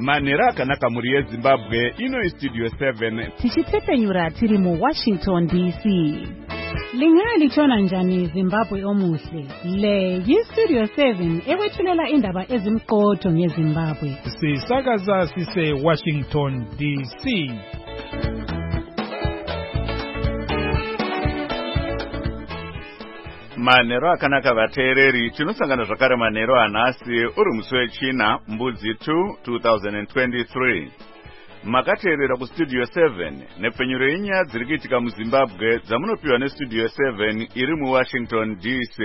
Manera akanaka muri yeZimbabwe ino Studio 7 tichitepenyura tiri mu Washington DC. Lingalitshona njani Zimbabwe omuhle? Le yiStudio 7 ekwethulela indaba ezimqotho ngeZimbabwe. Sisakaza sise Washington DC. Manero akanaka vateereri, tinosangana zvakare manero anhasi uri musi wechina mbudzi 2 2023. Makateerera kuStudio 7 nepfenyuro yenyaya dziri kuitika muZimbabwe dzamunopiwa neStudio 7 iri muWashington DC.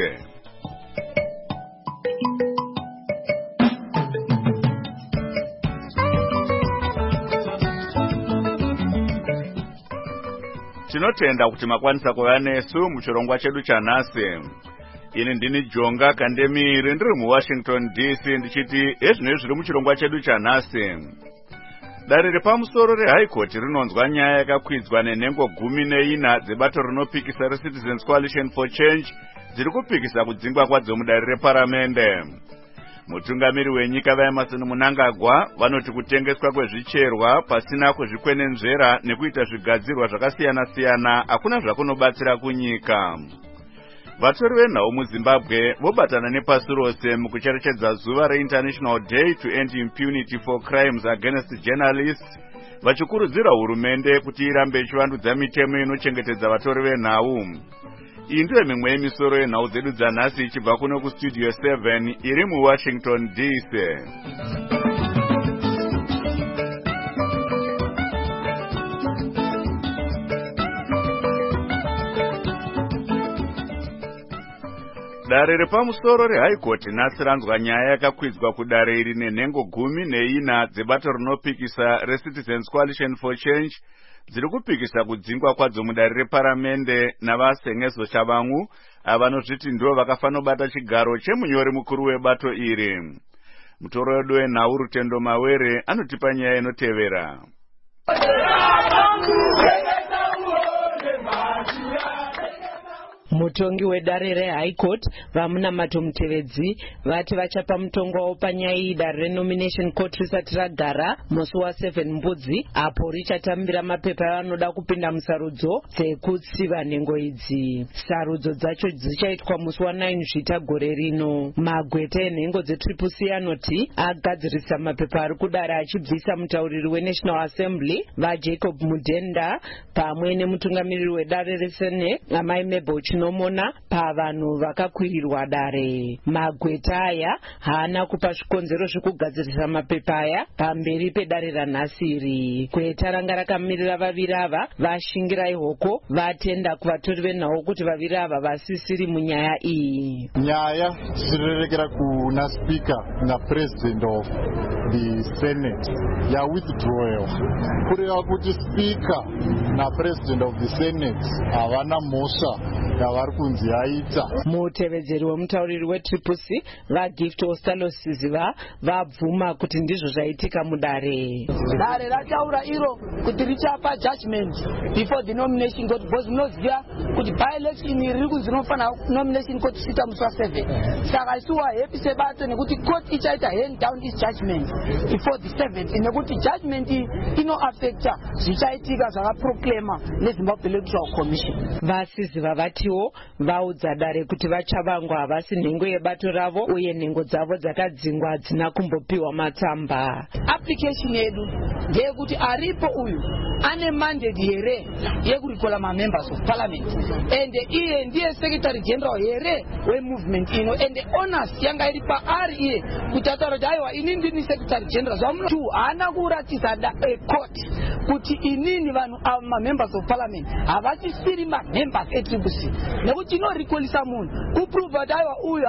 Tinotenda kuti makwanisa kuva nesu muchirongwa chedu chanhasi. Ini ndini Jonga Kandemiri ndiri muWashington DC ndichiti ezvinezvi zviri muchirongwa chedu chanhasi. Dare repamusoro reHigh Court rinonzwa nyaya yakakwidzwa nenhengo 14 dzebato rinopikisa reCitizens Coalition for Change dziri kupikisa kudzingwa kwadzo mudare reparamende. Mutungamiri wenyika vaEmerson Mnangagwa vanoti kutengeswa kwezvicherwa pasina kuzvikwenenzvera nekuita zvigadzirwa zvakasiyana-siyana hakuna zvakunobatsira kunyika. Vatori venhau muZimbabwe vobatana nepasi rose mukucherechedza zuva reInternational Day to End Impunity for Crimes Against Journalists, vachikurudzira hurumende kuti irambe ichivandudza mitemo inochengetedza vatori venhau. Iyi ndiyo mimwe yemisoro yenhau dzedu dzanhasi ichibva kuno kuStudio 7 iri muWashington DC. Dare repamusoro reHigh Court nhasi ranzwa nyaya yakakwidzwa kudare iri nenhengo 14 dzebato rinopikisa reCitizens Coalition for Change dziri kupikisa kudzingwa kwadzo mudare reparamende navaSengezo Shabangu avanozviti ndivo vakafanobata chigaro chemunyori mukuru webato iri. Mutoro wedu wenhau Rutendo Mawere anotipa nyaya inotevera. Mutongi wedare reHigh Court vamunamato Mutevedzi vati vachapa mutongo wavo panyaya iyi dare renomination court risati ragara musi wa7 mbudzi apo richatambira mapepa avanoda kupinda musarudzo dzekutsiva nhengo idzi. Sarudzo dzacho dzichaitwa musi wa9 Zvita gore rino. Magweta enhengo dzeTriple anoti agadzirisa mapepa ari kudare achibvisa mutauriri weNational Assembly vaJacob Mudenda pamwe nemutungamiriri wedare reSene Amai Mabel Chinomona pavanhu vakakwirirwa dare. Magweta aya haana kupa zvikonzero zvekugadzirisa mapepa aya pamberi pedare ranhasiri. Gweta ranga rakamirira vaviri ava vashingirai hoko vatenda kuvatori venhau kuti vaviri ava vasisiri munyaya iyi. Nyaya dzirirekera kuna Speaker naPresident of the Senate yawithdrawal kureva kuti Speaker naPresident of the Senate havana mhosva yavari kunzi yaita. Mutevedzeri wemutauriri weTriple vaGift Ostalosiziva vabvuma kuti ndizvo zvaitika mudare. Dare rataura iro kuti richapa judgment before the nomination court because munoziva kuti by-election riri kunzi rinofana nomination court kusvika musi wa7. Saka isuwa happy sebato nekuti court ichaita hand down this judgment before the 7th nekuti judgment inoaffecta zvichaitika zvakaproclama neZimbabwe Electoral Commission. Vasiziva vatiwo vaudza dare kuti vachavangwa havasi nhengo yebato ravo uye nhengo dzavo dzakadzingwa hadzina kumbopiwa matsamba. Application yedu ndeyekuti aripo uyu ane mandate here yekurikola mamembers of parliament and iye ndiye secretary general here wemovement ino and honest yanga iri paari iye kuti ataura kuti aiwa ini ndini secretary general zvamuno haana kuratidza court kuti inini vanhu mamembers of parliament havasisiri mamembers eTriple nekuti inorikolisa munhu kuprova kuti aiwa uyu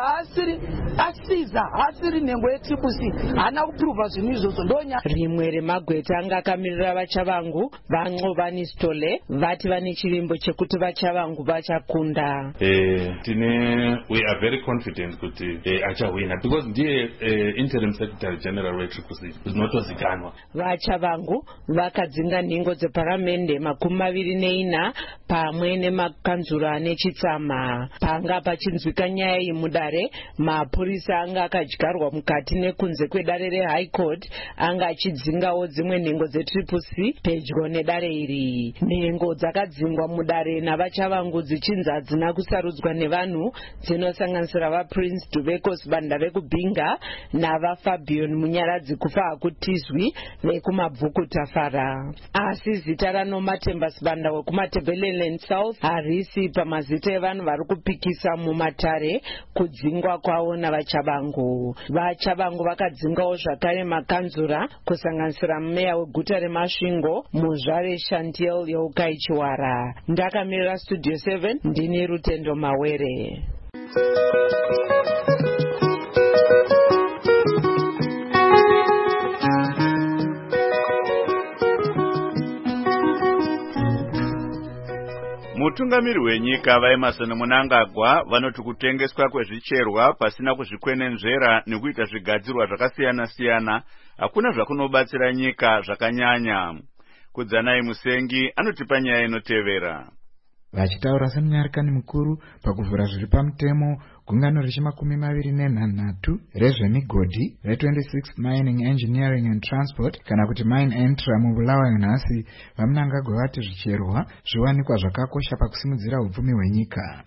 haasiri nhengo yeTriple haana kuprova zvinhu izvozvo ndonya. Rimwe remagweta anga akamirira vachavangu vaNxovani Stole vati vane chivimbo chekuti vachavangu vachakunda. We are very confident kuti achawina because ndiye interim secretary general weTriple zvinotozikanwa. Vachavangu vakadzinga nhengo dzeparamende 24 pamwe nemakanzura ane chitsama. Panga pachinzwika nyaya iyi mudare, mapo mapurisa anga akadyarwa mukati nekunze kwedare reHigh Court anga achidzingawo dzimwe nhengo dzeCCC pedyo nedare iri. Nhengo dzakadzingwa mudare navachavangu dzichinzi hadzina kusarudzwa nevanhu dzinosanganisira vaPrince Dubeko Sibanda vekubhinga navaFabian Munyaradzi kufa hakutizwi vekumabvuku Tafara. Asi zita raNomatemba Sibanda wekumaTebeleland South harisi pamazita evanhu vari kupikisa mumatare kudzingwa kwavo navachavangu. Vachavangu vakadzingawo zvakare makanzura kusanganisira meya weguta reMasvingo, muzvare Chantiel Yeukai Chiwara. Ndakamirira Studio 7 ndini Rutendo Mawere. Mutungamiri wenyika vaEmmerson Mnangagwa vanoti kutengeswa kwezvicherwa pasina kuzvikwenenzvera nekuita zvigadzirwa zvakasiyana-siyana hakuna zvakunobatsira nyika zvakanyanya. Kudzanai Musengi anotipa nyaya inotevera. Vachitaura semunyarekani mukuru pakuvhura zviri pamutemo gungano rechi23 rezvemigodhi re26 Mining, Engineering and Transport kana kuti Mine Entra mubulawayo nhasi, vaMnangagwa vati zvicherwa zviwanikwa zvakakosha pakusimudzira upfumi hwenyika.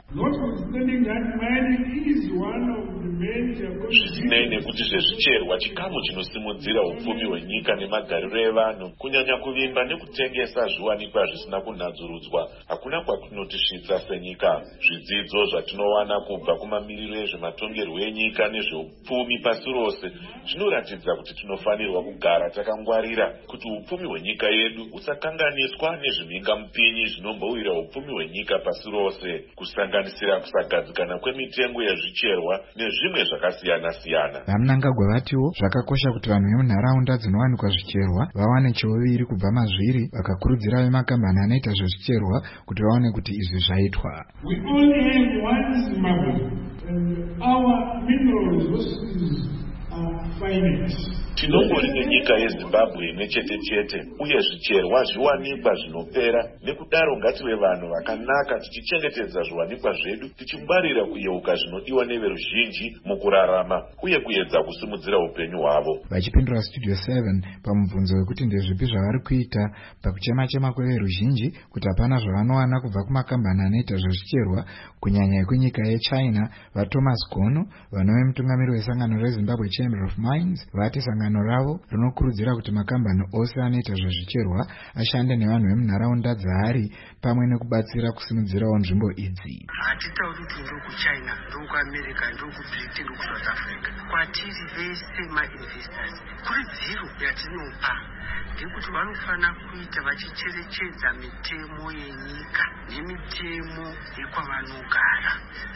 Zvisinei nekuti zvezvicherwa chikamu chinosimudzira upfumi hwenyika nemagariro evanhu, kunyanya kuvimba nekutengesa zviwanikwa zvisina kunadzurudzwa hakuna kwakunotisvitsa senyika. Zvidzidzo zvatinowana kubva kumamiriro ezvematongerwo enyika nezveupfumi pasi rose zvinoratidza kuti tinofanirwa kugara takangwarira kuti upfumi hwenyika yedu usakanganiswa nezvimhingamupinyi zvinombowira upfumi hwenyika pasi rose, kusanganisira kusagadzikana kwemitengo yezvicherwa nezvimwe zvakasiyana-siyana. VaMnangagwa vatiwo zvakakosha kuti vanhu vemunharaunda dzinowanikwa zvicherwa vawane chiuviri kubva mazviri, vakakurudzira vemakambani anoita zvezvicherwa kuti vaone kuti izvi zvaitwa. We only have one Zimbabwe, and our mineral resources are finite. Tinongori nenyika yeZimbabwe imwe chete uye zvicherwa zviwanikwa zvinopera. Nekudaro ngative vanhu vakanaka tichichengetedza zviwanikwa zvedu, tichingwarira kuyeuka zvinodiwa neveruzhinji mukurarama uye kuedza kusimudzira upenyu hwavo. Vachipindura Studio 7 pamubvunzo wekuti ndezvipi zvavari kuita pakuchema-chema kweveruzhinji kuti hapana zvavanowana kubva kumakambani anoita zvezvicherwa kunyanya ekwenyika yeChina, vaThomas Gono, vanove mutungamiri wesangano reZimbabwe Chamber of Mines, vati sangano ravo rinokurudzira kuti makambani ose anoita zvezvicherwa ashande nevanhu vemunharaunda dzaari pamwe nekubatsira kusimudzirawo nzvimbo idzi. Hatitauri kuti ndokuChina, ndokuAmerica, ndokuBritain, ndokuSouth Africa. Kwatiri vese mainvestors, kuridziro yatinopa ndekuti vanofana kuita vachicherechedza mitemo yenyika nemitemo yekwavanogara,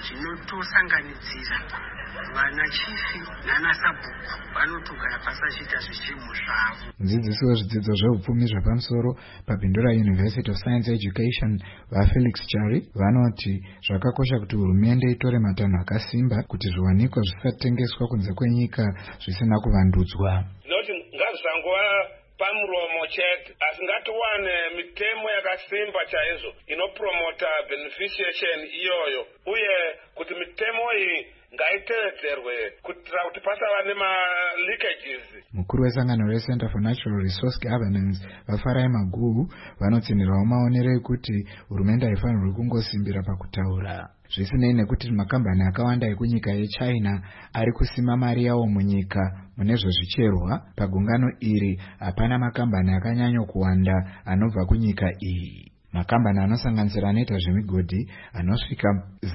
zvinotosanganidzira vana chifi nanasabhuku vanotogara pasachita zvichemo zvavo. Mudzidzisi wezvidzidzo zveupfumi zvepamusoro paBindura University of Science Education vaFelix Chari vanoti zvakakosha kuti hurumende itore matanho akasimba kuti zviwanikwa zvisatengeswa kunze kwenyika zvisina kuvandudzwa. Noti ngazvangova pamuromo chete, asi ngatiwane mitemo yakasimba chaizvo inopromota beneficiation iyoyo, uye kuti mitemo iyi ngaitevedzerwe kuitira kuti pasava nema-leakages. Mukuru wesangano reCenter for Natural Resource Governance vaFarai Maguhu vanotsinhirawo maonero ekuti hurumende haifanirwi kungosimbira pakutaura. Zvisinei nekuti makambani akawanda ekunyika yeChina ari kusima mari yawo munyika mune zvezvicherwa, pagungano iri hapana makambani akanyanyo kuwanda anobva kunyika iyi. Makambani anosanganisira anoita zvemigodhi anosvika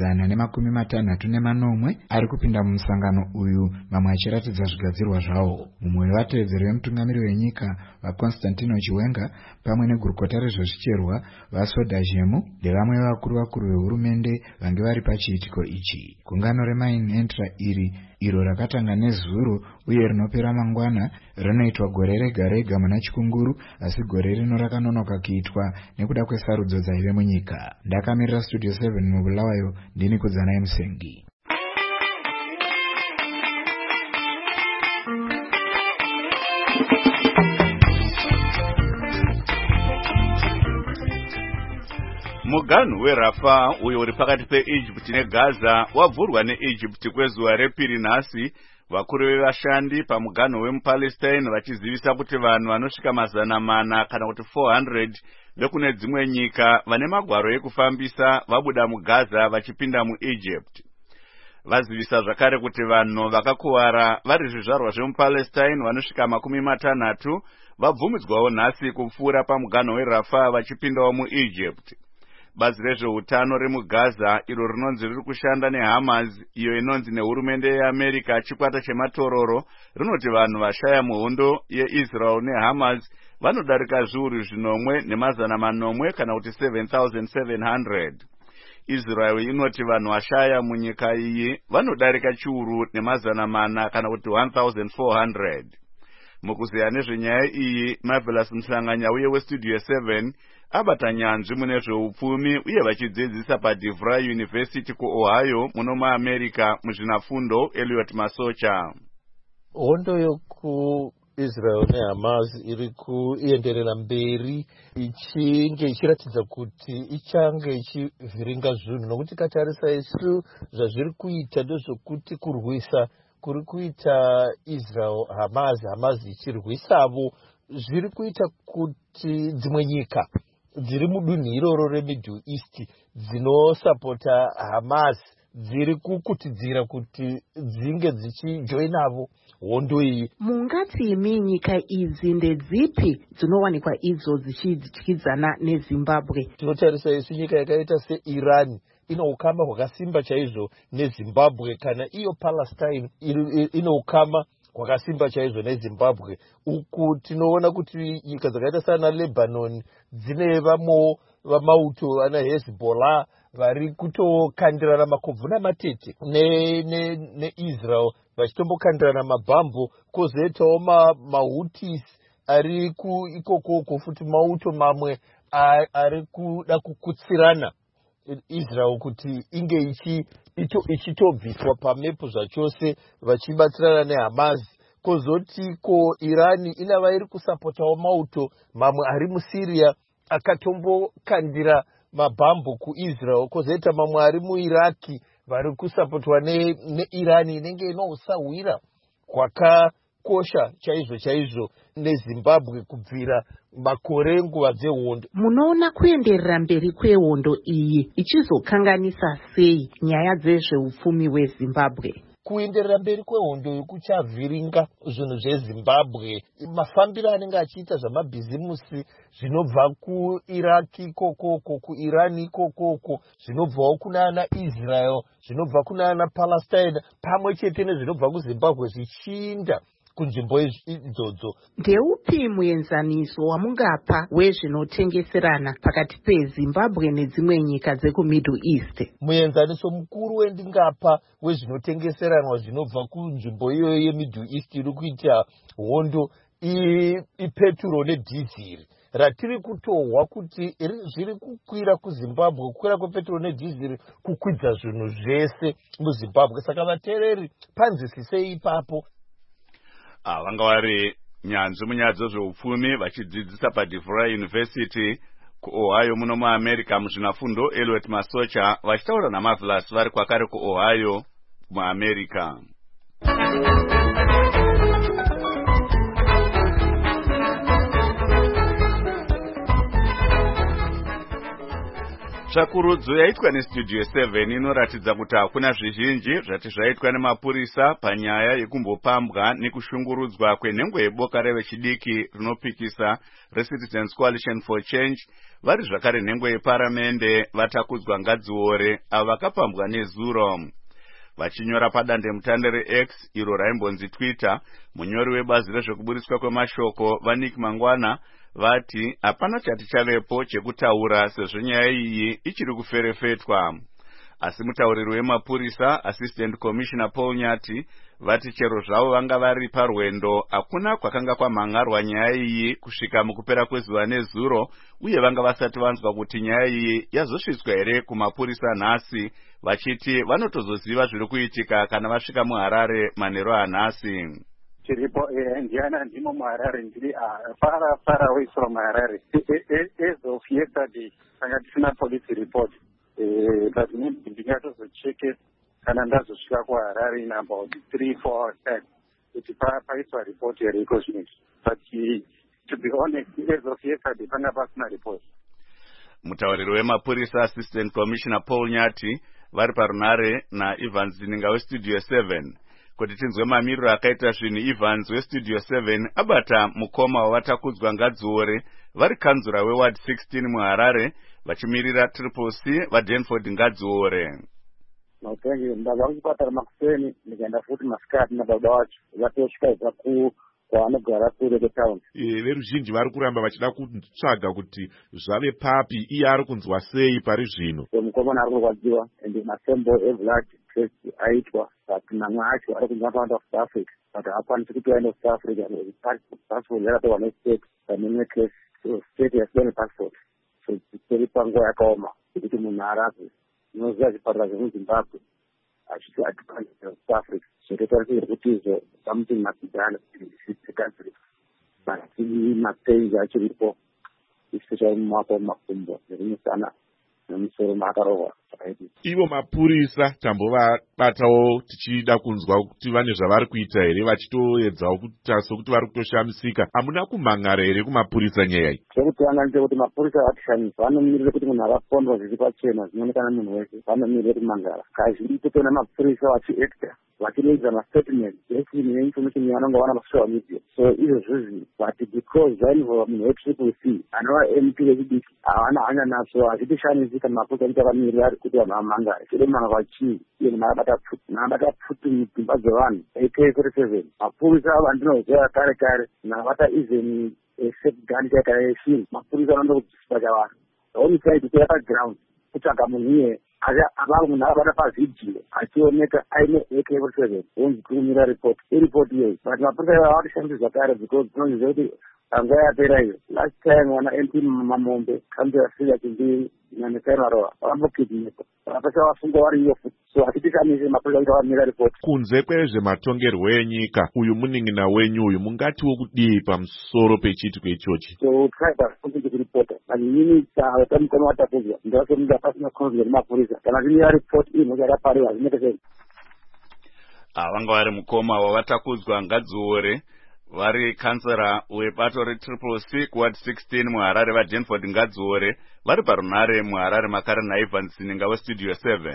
160 ari kupinda mumusangano uyu, mamwe achiratidza zvigadzirwa zvawo. Mumwe wevatevedzeri vemutungamiri wenyika vaConstantino Chiwenga pamwe negurukota rezvezvicherwa vaSoda Jemu ndevamwe vevakuru vehurumende vange vari pachiitiko ichi. Gungano reMine Entra iro rakatanga nezuro uye rinopera mangwana rinoitwa gore rega rega muna Chikunguru, asi gore rino rakanonoka kuitwa nekuda kwesarudzo dzaive munyika. Ndakamirira Studio 7 mubulawayo ndini Kudzanai Musengi. Muganhu weRafah uyo uri pakati peEgypt neGaza wavhurwa neEgypt kwezuva repiri nhasi, vakuru vevashandi pamuganhu wemuPalestine vachizivisa kuti vanhu vanosvika 400 kana kuti 400 vekune dzimwe nyika vane magwaro ekufambisa vabuda muGaza vachipinda muEgypt. Vazivisa zvakare kuti vanhu vakakuwara vari zvizvarwa zvemuPalestine vanosvika 60 vabvumidzwawo nhasi kupfuura pamuganhu weRafah vachipindawo muEgypt. Bazi rezveutano remuGaza iro rinonzi riri kushanda neHamas, iyo inonzi nehurumende yeAmerica chikwata chematororo, rinoti vanhu vashaya muhondo yeIsrael neHamas vanodarika zviuru 1,400 kana kuti 7,700. Israel inoti vanhu vashaya munyika iyi vanodarika chiuru 400 kana kuti 1,400. Mukuziya nezvenyaya iyi, Marvelous Mhlanganya uye weStudio 7 abata nyanzvi mune zveupfumi uye vachidzidzisa paDeVry University kuOhio muno muAmerica muzvinafundo Elliot Masocha. Hondo yokuIsrael neHamas iri kuenderera mberi ichinge ichiratidza kuti ichange ichivhiringa zvinhu, nokuti katarisa isu zvazviri kuita ndezvokuti kurwisa kuri kuita Israel Hamas ichirwisavo zviri kuita kuti dzimwe nyika dziri mudunhu iroro reMiddle East dzinosapota Hamas dziri kukutidzira kuti dzinge dzichijoinavo hondo iyi. Mungati imi nyika idzi ndedzipi dzinowanikwa idzo dzichidyidzana neZimbabwe? Tinotarisa isu nyika yakaita seIran ino ukama hwakasimba chaizvo neZimbabwe, kana iyo Palestine ino ukama hwakasimba chaizvo neZimbabwe. Uku tinoona kuti nyika dzakaita sana Lebanon dzine vamo vamauto ana Hezbollah vari kutokandirana makobvu namatete neIsrael vachitombokandirana mabhambo, kozoitawo maHouthis ari ikoko futi mauto mamwe ari kuda kukutsirana Israel kuti inge ichitobviswa pamepo zvachose vachibatsirana neHamas. Kozoti Irani inava iri kusapotawo mauto mamwe ari muSyria akatombokandira mabhambo kuIsrael, kozoita mamwe ari muIraki vari kusapotwa neIrani inenge inousahwira kwakakosha chaizvo neZimbabwe kubvira makore nguva dzehondo. Munoona kuenderera mberi kwehondo iyi ichizokanganisa sei nyaya dzezveupfumi hweZimbabwe? Kuenderera mberi kwehondo kuchavhiringa zvinhu zveZimbabwe. Mafambiro anenge achiita zvamabhizimusi zvinobva kuIraki ikoko, kuIrani ikoko, zvinobvawo kuna ana Israel, zvinobva kuna ana Palestine, pamwe chete nezvinobva kuZimbabwe zvichiinda kunzvimbo idzodzo. Ndeupi muenzaniso wamungapa wezvinotengeserana pakati peZimbabwe nedzimwe nyika dzekuMiddle East? Muenzaniso mukuru wendingapa wezvinotengeseranwa zvinobva kunzvimbo iyoyo yeMiddle East iri kuita hondo ipeturo nedhiziri ratiri kutohwa kuti zviri kukwira kuZimbabwe. Kukwira kwepeturo nedhiziri kukwidza zvinhu zvese muZimbabwe, saka vateereri panzwisisei ipapo. Vanga vari nyanzvi munyaya dzezveupfumi vachidzidzisa paDeVry University kuOhio muno muAmerica muzvinafundo Elliot Masocha vachitaura naMarvelous vari kwakare kuOhio muAmerica. Tsvakurudzo yaitwa neStudio 7 inoratidza kuti hakuna zvizhinji zvati zvaitwa nemapurisa panyaya yekumbopambwa nekushungurudzwa kwenhengo yeboka revechidiki rinopikisa reCitizens Coalition for Change, vari zvakare nhengo yeparamende vatakudzwa Ngadziore avo vakapambwa nezuro. Vachinyora padandemutande reX iro raimbonzi Twitter, munyori webazi rezvekuburiswa kwemashoko vaNick Mangwana vati hapana chati chavepo chekutaura sezvo nyaya iyi ichiri kuferefetwa. Asi mutauriri wemapurisa Assistant Commissioner Paul Nyati vati chero zvavo vanga vari parwendo hakuna kwakanga kwamhangarwa nyaya iyi kusvika mukupera kwezuva nezuro, uye vanga vasati vanzwa kuti nyaya iyi yazosvitswa here kumapurisa nhasi, vachiti vanotozoziva zviri kuitika kana vasvika muHarare manheru anhasi. Chiripo Indiana Ndimo Harare ndiri far away from Harare. As of yesterday, Sangatina police report. But to check it and that's Harare in about 3-4 hours time. It's a report here because but to be honest, as of yesterday, Pangabasna report. Mutawariri wemapurisa Assistant Commissioner Paul Nyati vari parunare naEvans Zininga weStudio 7 kuti tinzwe mamiriro akaita zvinhu. Evans weStudio 7 abata mukoma wavatakudzwa Ngadziore vari kanzura weWard 16 muHarare vachimirira Triple C vaDenford Ngadziore. Ndabva kuchipatara makuseni ndikaenda futi masikati nababa wacho vatosvika kwaanogara kure kwetown. Veruzhinji vari kuramba vachida kutsvaga kuti zvave papi, iye ari kunzwa sei pari zvino. Mukomana ari kurwadziwa ende masample eblood test aitwa but mamwe acho ari kunza part of South Africa but hapana kuti aende South Africa passport yakatorwa nestate pamene case so state yasiyana passport so iri panguva yakaoma kuti munhu arapwe. Unoziva zvipatara zvemuZimbabwe achiti atipanda South Africa zvinotarisira kuti izvo pamuti mapidhana country but mapenzi achiripo especially mumaoko mumakumbo nekumusana nemusoro maakarohwa. Ivo mapurisa tambovabatawo tichida kunzwa kuti vane zvavari kuita here, vachitoedzawo kuita sokuti vari kutoshamisika. Hamuna kumhangara here kumapurisa nyaya iyi? Chekutanga ndechekuti mapurisa vatishamisa, vanomirire kuti munhu akapondwa zviri pachena zvinoonekana munhu wese, vanomirire kumhangara. Kazhinji totona mapurisa vachiacta vachireidza mastatement esini neinformation yavanonga vana masocial media. So izvozvizvi but because vainvolva munhu wetriple C anova MP vechidiki havana hanya nazvo, hazvitishamisika mapurisa kuti avamirira kuti vanhu vamhangare. Chide mhanga vachii iye munhu akabata pfuti mudzimba dzevanhu AK-47. Mapurisa ava ndinoziva kare kare navata even safeguard chaikara yeshinhu. Mapurisa anondokudziswa chavanhu homicide kuyaka ground kutsvaga munhu iye avavo munhu akabata pavhidhiyo achioneka aine AK-47 onzi kurumira report iripoti iyoyi but mapurisa ava vatishandiswa kare because tinoziva kuti panguva yapera iyo last time wana MP Mamombe kambiasiri achimbi nanekainarova vakambokidnepa vakapesa vafunga vari iyo futi so hatitikamise mapurisa kuti avamira report. Kunze kwezvematongerwo enyika uyu munin'ina wenyu uyu mungatiwo kudii pamusoro pechiitiko ichochi? So tribal kuti kuripota anyinyi tamukoma watakudzwa ndavasomuda pasina konzwe nemapurisa kana zvimira report iyi muchakapariwa hazvineke sei. Vanga vari mukoma wavatakudzwa Ngadziore vari kansera webato retriple C kuward 16 muHarare vaDenford Ngadziore vari parunare muHarare makare naEvans Zininga weStudio 7.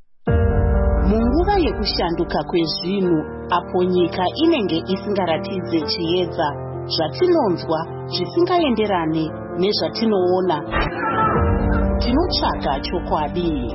Munguva yekushanduka kwezvinhu apo nyika inenge isingaratidze chiedza zvatinonzwa zvisingaenderane nezvatinoona, tinotsvaga chokwadi.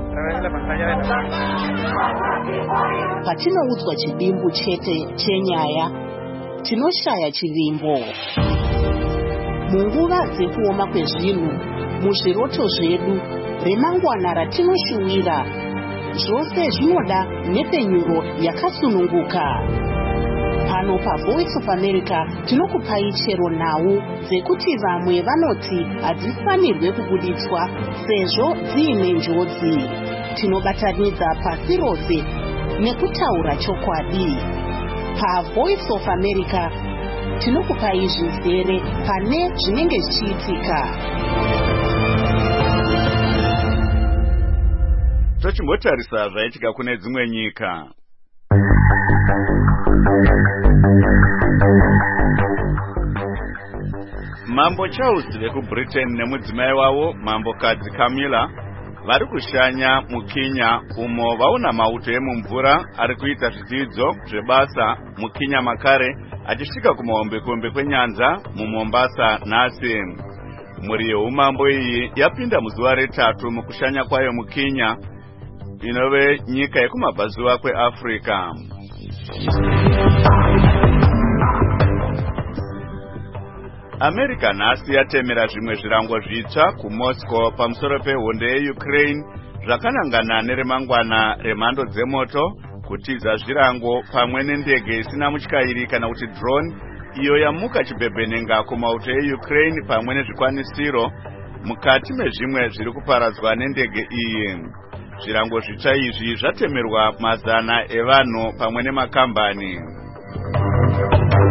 Patinoudzwa chidimbu chete chenyaya, tinoshaya chivimbo. Munguva dzekuoma kwezvinhu, muzviroto zvedu remangwana ratinoshuwira, zvose zvinoda nhepfenyuro yakasununguka. Pano paVoice of America tinokupai chero nhau dzekuti vamwe vanoti hadzifanirwe kubuditswa sezvo dziine njodzi. Tinobatanidza pasi rose nekutaura chokwadi. PaVoice of America tinokupai zvizere pane zvinenge zvichiitika. Tochimbotarisa zvaitika kune dzimwe nyika. Mambo Charles vekuBritain nemudzimai wavo mambokadzi Camilla vari kushanya muKenya umo vaona mauto emumvura ari kuita zvidzidzo zvebasa muKenya makare achisvika kumahombekombe kwenyanza muMombasa nhasi. Mhuri yeumambo iyi yapinda muzuva retatu mukushanya kwayo muKenya inove nyika yekumabvazuva kweAfrica. America nhasi yatemera zvimwe zvirango zvitsva kuMoscow pamusoro pehondo yeUkraine zvakanangana neremangwana remhando dzemoto kutiza zvirango pamwe nendege isina mutyairi kana kuti drone iyo yamuka chibhebhenenga kumauto eUkraine pamwe nezvikwanisiro mukati mezvimwe zviri kuparadzwa nendege iyi. Zvirango zvitsva izvi zvatemerwa mazana evanhu pamwe nemakambani.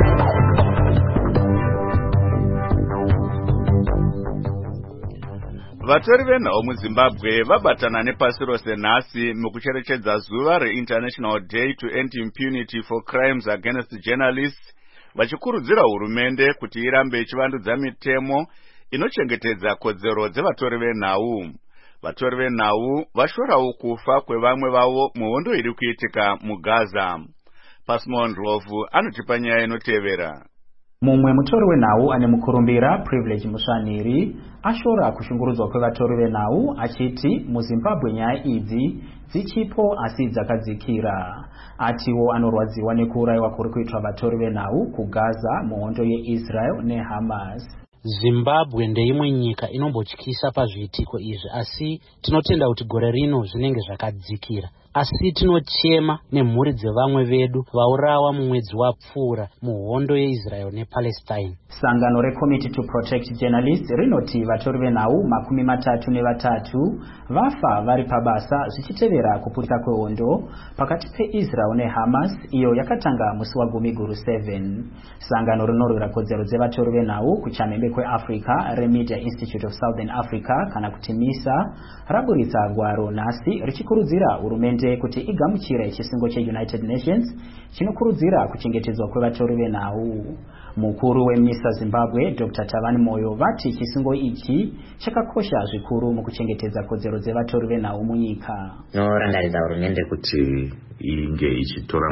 Vatori venhau muZimbabwe vabatana nepasi rose nhasi mukucherechedza zuva reInternational Day to End Impunity for Crimes Against Journalists, vachikurudzira hurumende kuti irambe ichivandudza mitemo inochengetedza kodzero dzevatori venhau. Vatori venhau vashorawo kufa kwevamwe vavo muhondo iri kuitika muGaza. Pasmon Rovu anotipa nyaya inotevera. Mumwe mutori wenhau ane mukurumbira Privilege Musvaniri ashora kushungurudzwa kwevatori venhau achiti muZimbabwe nyaya idzi dzichipo asi dzakadzikira. Atiwo anorwadziwa nekuurayiwa kuri kuitwa vatori venhau kuGaza muhondo yeIsrael neHamas. Zimbabwe ndeimwe nyika inombotyisa pazviitiko izvi, asi tinotenda kuti gore rino zvinenge zvakadzikira. Asi tinochema nemhuri dzevamwe vedu vaurawa mumwedzi wapfuura muhondo yeIsrael nePalestine. Sangano reCommittee to Protect Journalists rinoti vatori venhau 33 vafa vari pabasa zvichitevera kuputika kwehondo pakati peIsrael neHamas iyo yakatanga musi waGumiguru 7. Sangano rinorwira kodzero dzevatori venhau kuchamhembe kweAfrica reMedia Institute of Southern Africa kana kuti MISA raburitsa gwaro nhasi richikurudzira hurumende kuti igamuchire chisungo cheUnited Nations chinokurudzira kuchengetedzwa kwevatori venhau. Mukuru weMISA Zimbabwe Dr. Tavani Moyo vati chisungo ichi chakakosha zvikuru mukuchengetedza kodzero dzevatori venhau munyika. Tinorangarira hurumende kuti inge ichitora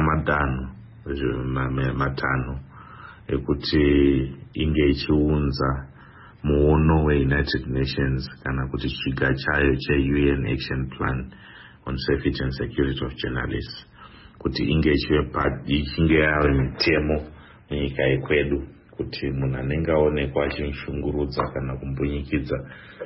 matanho ekuti inge ichiunza muono weUnited Nations kana kuti chiga chayo cheUN Action Plan on Safety and Security of Journalists, kuti inge ichinge yave mitemo munyika yekwedu kuti munhu anenge aonekwa achishungurudza kana kumbunyikidza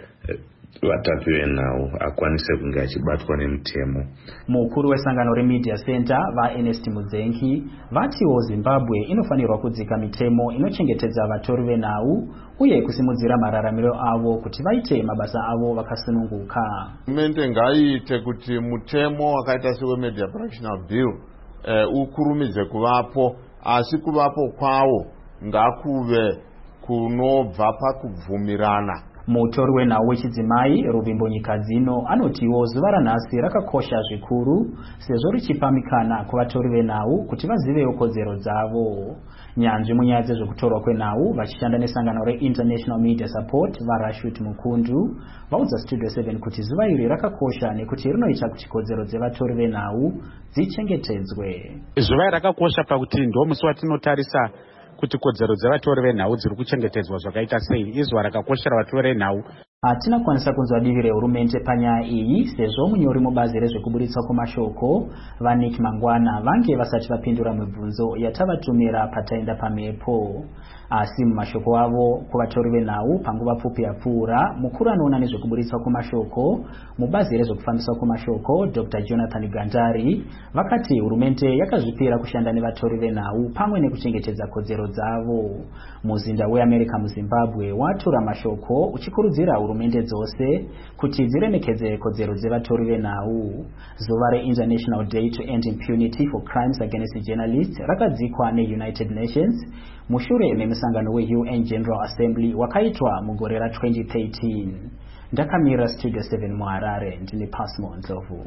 vatatu venhau akwanise kunge achibatwa nemitemo. Mukuru wesangano reMedia Center vaErnest Mudzengi vatiwo Zimbabwe inofanirwa kudzika mitemo inochengetedza vatori venhau uye kusimudzira mararamiro avo kuti vaite mabasa avo vakasununguka. Hurumende ngaiite kuti mutemo wakaita seweMedia Protection Bill ukurumidze kuvapo, asi kuvapo kwawo ngakuve kunobva pakubvumirana. Mutori wenhau wechidzimai Ruvimbo Nyikadzino anotiwo zuva ranhasi rakakosha zvikuru sezvo richipa mikana kuvatori venhau kuti vazivewo kodzero dzavo. Nyanzvi munyaya dzezvekutorwa kwenhau vachishanda nesangano reInternational Media Support vaRashut Mukundu vaudza Studio 7 kuti zuva iri rakakosha nekuti rinoita kuti kodzero dzevatori venhau dzichengetedzwe. Zuva iri rakakosha pakuti ndo musi watinotarisa kuti kodzero dzevatori venhau dziri kuchengetedzwa zvakaita sei. Izuva rakakoshera vatori venhau. Hatina kwanisa kunzwa divi rehurumende panyaya iyi sezvo munyori mubazi rezvekuburitswa kwemashoko vaNick Mangwana vange vasati vapindura mibvunzo yatavatumira pataenda pamhepo. Asi mumashoko avo kuvatori venhau panguva pfupi yapfuura, mukuru anoona nezvekuburitswa kwemashoko mubazi rezvekufambiswa kwemashoko Dr. Jonathan Gandari vakati hurumende yakazvipira kushanda nevatori venhau pamwe nekuchengetedza kodzero dzavo. Muzinda weAmerica muZimbabwe watura mashoko uchikurudzira hurumende dzose kuti dziremekedze kodzero dzevatori venhau. Zuva reInternational Day to End Impunity for Crimes Against Journalists rakadzikwa neUnited Nations mushure memusangano weUN General Assembly wakaitwa mugore ra2013. Ndakamira Studio 7 muHarare ndine Pasmon Rovu.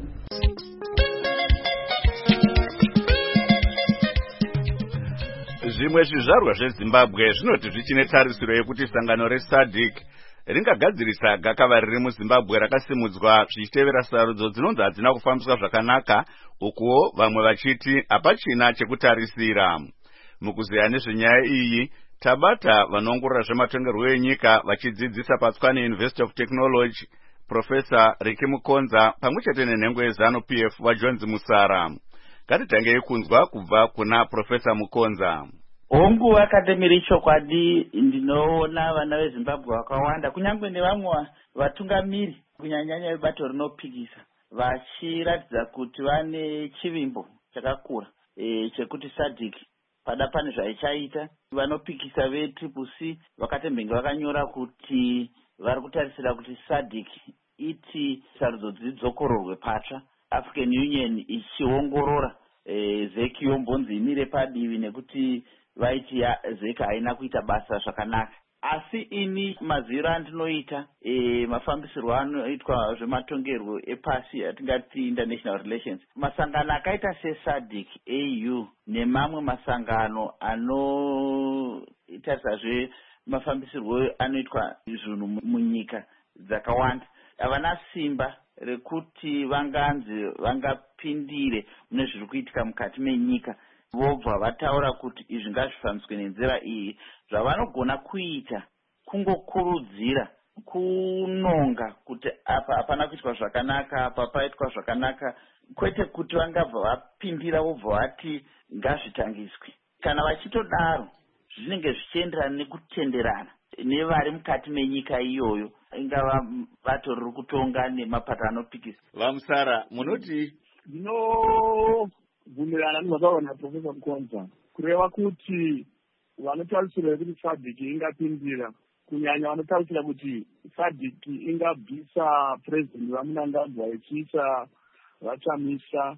Zvimwe zvizvarwa zveZimbabwe zvinoti zvichine tarisiro yekuti sangano reSADC ringagadzirisa gakava riri muZimbabwe rakasimudzwa zvichitevera sarudzo dzinonzi hadzina kufambiswa zvakanaka, ukuwo vamwe vachiti hapachina chekutarisira. Mukuziya nezvenyaya iyi tabata vanoongorora zvematongerwo enyika vachidzidzisa paTswane University of Technology Professor Ricky Mukonza pamwechete nenhengo yeZANU-PF vaJones Musara. Ngatitangei kunzwa kubva kuna Professor Mukonza. Hongu akademiri chokwadi ndinoona vana veZimbabwe vakawanda kunyangwe nevamwe vatungamiri kunyanyanya vebato rinopikisa vachiratidza kuti vane chivimbo chakakura chekuti SADC pada pane zvaichaita. Vanopikisa veTriple-C vakatembenga vakanyora kuti vari kutarisira kuti SADC iti sarudzo dzidzokororwe patsva, African Union ichiongorora ZEC yombonzi imire padivi nekuti vaiti ZEC haina kuita basa zvakanaka. asi ini maziviro andinoita mafambisirwo anoitwa zvematongerwo epasi atingati international relations, masangano akaita seSADC, AU nemamwe masangano anotarisa zvemafambisirwo anoitwa zvinhu munyika dzakawanda havana simba rekuti vangapindire mune zviri kuitika mukati menyika. Vobva vataura kuti izvi ngazvifambiswe nenzira iyi. Zvavanogona kuita kungokurudzira, kunonga kuti apa hapana kuitwa zvakanaka, apa paitwa zvakanaka, kwete kuti vangabva vapindira vobva vati ngazvitangiswe. Kana vachitodaro zvinenge zvichienderana nekutenderana nevari mukati menyika iyoyo, ingava bato riri kutonga nemapato anopikisa. Vamusara, munoti? Bvumirana nezvataurwa naProfesa Mukonza, kureva kuti vanotarisira kuti SADC ingapindira, kunyanya vanotarisira kuti SADC ingabvisa president vaMnangagwa ichiisa vachamisa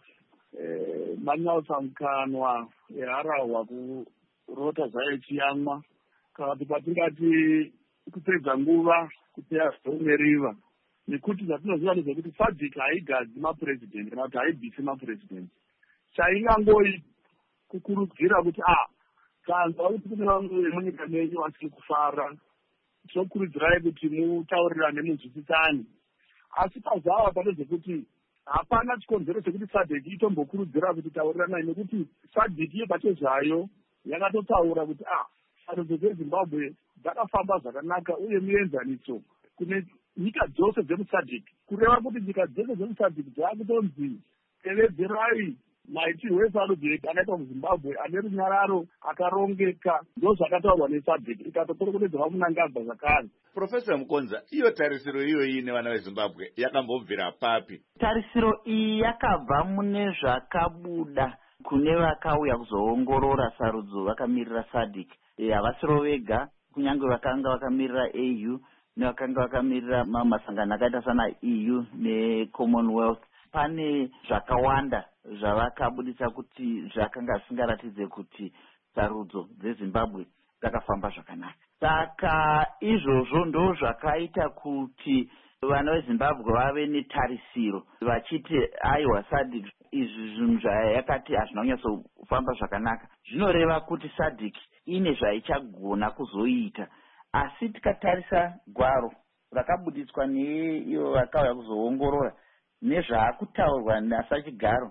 manyausamukanwa eharahwa kurota zvayo chiyamwa, kana kuti patingati kupedza nguva kuteya zvoumeriva, nekuti zvatinoziva ndezvekuti SADC haigadzi mapresident kana kuti haibvisi mapresident. Chaingangoita kukurudzira kuti kanzwa kuti kune vamwe vemunyika menyu vasiri kufara, tinokurudzirai kuti mutaurirane munzwisisane. Asi pazava pandezvekuti hapana chikonzero chekuti SADC itombokurudzira kuti tauriranai, nekuti SADC yepacho zvayo yakatotaura kuti sarudzo dzeZimbabwe dzakafamba zvakanaka uye muenzaniso kune nyika dzose dzemuSADC, kureva kuti nyika dzose dzemuSADC dzakutonzi tevedzerai maitirwo esarudzo akaitwa muZimbabwe ane runyararo akarongeka. Ndo zvakataurwa neSADC ikatokorekedza vaMnangagwa zvakare. Profesa Mukonza, iyo tarisiro iyoyi nevana veZimbabwe yakambobvira papi? Tarisiro iyi yakabva mune zvakabuda kune vakauya kuzoongorora sarudzo vakamirira SADC. Havasiro vega, kunyange vakanga vakamirira AU nevakanga vakamirira masangano akaita sana EU neCommonwealth. Pane zvakawanda zvavakabudisa kuti zvakanga zvisingaratidze kuti sarudzo dzeZimbabwe dzakafamba zvakanaka. Saka izvozvo ndo zvakaita kuti vana veZimbabwe vave netarisiro vachiti aiwa SADC izvi zvinhu zvayakati hazvina kunyatsofamba zvakanaka. Zvinoreva kuti SADC ine zvaichagona kuzoita. Asi tikatarisa gwaro rakabudiswa neiyo vakauya kuzoongorora nezvaakutaurwa nasachigaro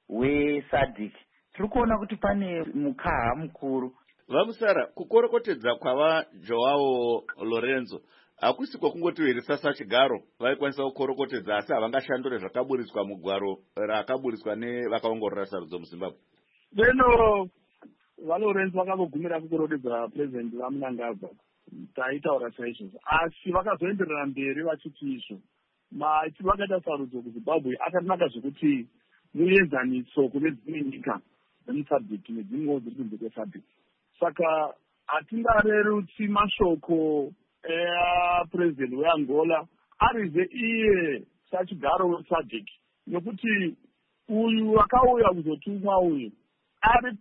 weSADC, tiri kuona kuti pane mukaha mukuru. Vamusara, kukorokotedza kwava Joao Lorenzo hakusi kwakungotihweresa sachigaro vaikwanisa kukorokotedza, asi havangashandure zvakaburiswa mugwaro rakaburiswa nevakaongorora sarudzo muZimbabwe. Leno vaLorenzo vakangogumira kukorokotedza president vaMnangagwa, taitaura saizvozvo, asi vakazoenderera mberi vachiti izvo vakaita sarudzo kuZimbabwe akanaka zvekuti muenzaniso kune dzimwe nyika dzemuSADC nedzimwewo dziri kunze kweSADC. Saka hatingarerutsi mashoko epresident weAngola arize iye sachigaro weSADC, nekuti uyu akauya kuzotumwa uyu ari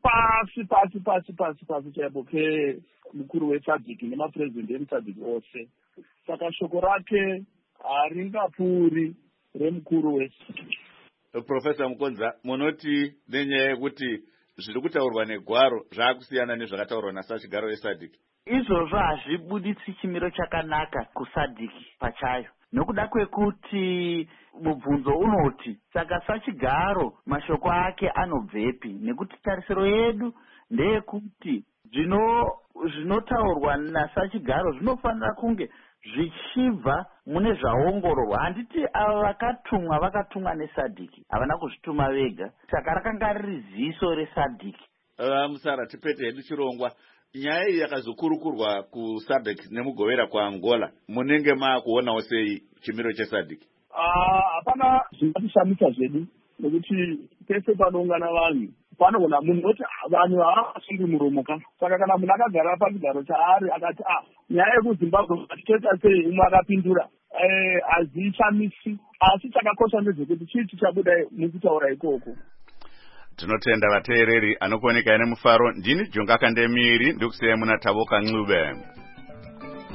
pasi chaipo mukuru weSADC nemapresident emuSADC ose. Saka shoko rake haringapfuuri remukuru weSADC. Profesa Mukonza, munoti nenyaya yekuti zviri kutaurwa negwaro zvaakusiyana nezvakataurwa nasachigaro weSADC? Izvozvo hazvibuditsi chimiro chakanaka kuSADC pachayo, nokuda kwekuti mubvunzo unoti saka sachigaro mashoko ake anobvepi, nekuti tarisiro yedu ndeyekuti zvinotaurwa nasachigaro zvinofanira kunge zvichibva mune zvaongororwa. Handiti ava vakatumwa neSADC havana kuzvituma vega, saka rakanga riri ziso reSADC. Musara, tipete hedu chirongwa. Nyaya iyi yakazokurukurwa kuSADC nemugovera kwaAngola, munenge maakuonawo sei chimiro cheSADC? Hapana zvingatishamisa zvedu, nekuti pese panoungana vanhu panogona munhu noti vanhu havasungwi muromo ka. Saka kana munhu akagara pachigaro chaari akati nyaya yekuZimbabwe atichoita sei, umwe akapindura hazvishamisi. Asi chakakosha ndezvekuti chii chichabuda mukutaura ikoko. Tinotenda vateereri anokuoneka nemufaro. Ndini Jonga Kandemiri, ndikusiyai muna Tavoka Ncube.